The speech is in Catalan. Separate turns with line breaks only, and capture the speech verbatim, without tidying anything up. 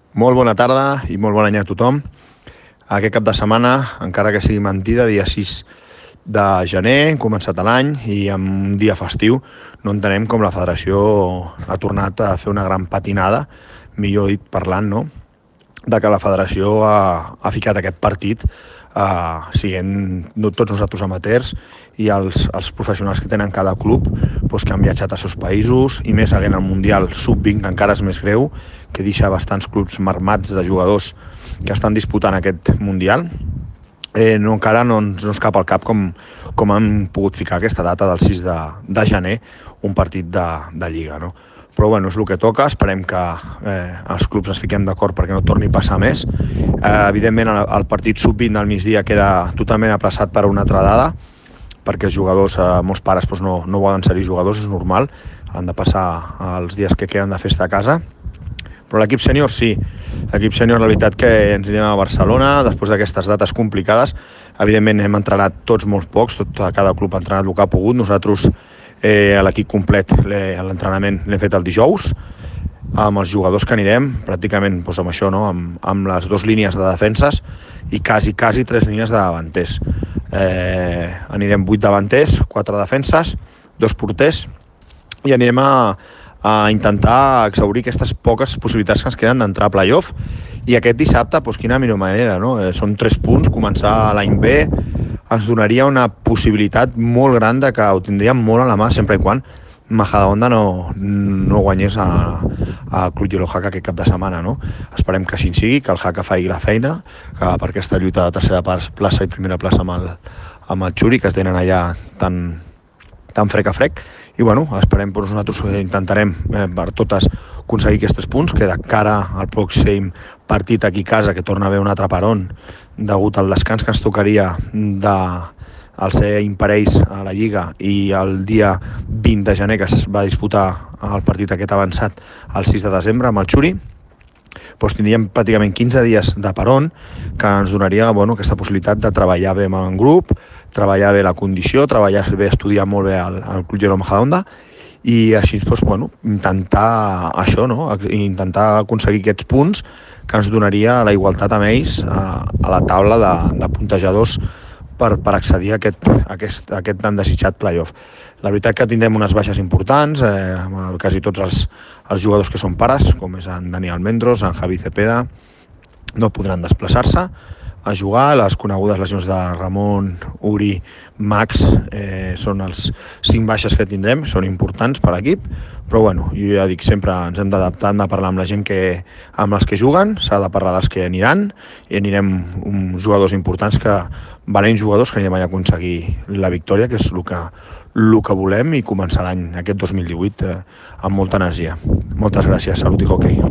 Molt bona tarda i molt bon any a tothom. Aquest cap de setmana, encara que sigui mentida, dia sis de gener, hem començat l'any i amb un dia festiu no entenem com la federació ha tornat a fer una gran patinada, millor dit parlant, no?, de que la federació ha, ha ficat aquest partit eh, siguent no, tots nosaltres amateurs i els, els professionals que tenen cada club doncs, que han viatjat als seus països i més haguent el Mundial sub vint, que encara és més greu, que deixa bastants clubs marmats de jugadors que estan disputant aquest Mundial. Eh, no, encara no ens, no ens cap al cap com, com han pogut ficar aquesta data del sis de, de gener, un partit de, de Lliga, no? Però bueno, és el que toca, esperem que eh, els clubs ens fiquem d'acord perquè no torni a passar més. Eh, evidentment el, el partit sub vint del migdia queda totalment aplaçat per una altra dada, perquè els jugadors, eh, molts pares doncs no, no volen ser-hi jugadors, és normal, han de passar els dies que queden de festa a casa. Però l'equip sènior sí, l'equip sènior la veritat que ens anirem a Barcelona després d'aquestes dates complicades. Evidentment hem entrenat tots molt pocs, tot, cada club ha entrenat el que ha pogut. Nosaltres eh, l'equip complet, l'entrenament l'hem fet el dijous, amb els jugadors que anirem, pràcticament doncs amb això, no? amb, amb les dues línies de defenses i quasi, quasi tres línies de davanters. Eh, anirem vuit davanters, quatre defenses, dos porters i anirem a a intentar exaurir aquestes poques possibilitats que ens queden d'entrar a playoff. I aquest dissabte, doncs quina millor manera, no? Eh, són tres punts, començar l'any bé, ens donaria una possibilitat molt gran de que ho tindríem molt a la mà, sempre i quan Majadahonda no, no guanyés a, a Club Yellow Jaca aquest cap de setmana, no? Esperem que així sigui, que el Jaca faci la feina, que per aquesta lluita de tercera plaça i primera plaça amb el, amb el Xuri, que es tenen allà tan, tan frec a frec. I bueno, esperem, doncs nosaltres intentarem eh, per totes aconseguir aquests punts, que de cara al pròxim partit aquí a casa, que torna a haver un altre peron degut al descans que ens tocaria de al ser imparells a la Lliga, i el dia vint de gener que es va disputar el partit aquest avançat el sis de desembre amb el Xuri, doncs tindríem pràcticament quinze dies de peron, que ens donaria bueno, aquesta possibilitat de treballar bé en grup, treballar bé la condició, treballar bé, estudiar molt bé al, al Club Yellow Majadahonda, i així doncs, bueno, intentar això, no? intentar aconseguir aquests punts que ens donaria la igualtat amb ells a, a la taula de, de puntejadors per, per accedir a aquest, a aquest, a aquest tan desitjat playoff. La veritat que tindrem unes baixes importants, eh, amb quasi tots els, els jugadors que són pares, com és en Dani Almendros, en Javi Cepeda, no podran desplaçar-se a jugar. Les conegudes lesions de Ramon, Uri, Max, eh, són els cinc baixes que tindrem, són importants per l'equip, però bueno, jo ja dic, sempre ens hem d'adaptar, hem de parlar amb la gent que, amb els que juguen, s'ha de parlar dels que aniran, i anirem uns jugadors importants, que valents jugadors que anirem a aconseguir la victòria, que és el que, el que volem, i començar l'any, aquest dos mil divuit, eh, amb molta energia. Moltes gràcies, salut i hoquei.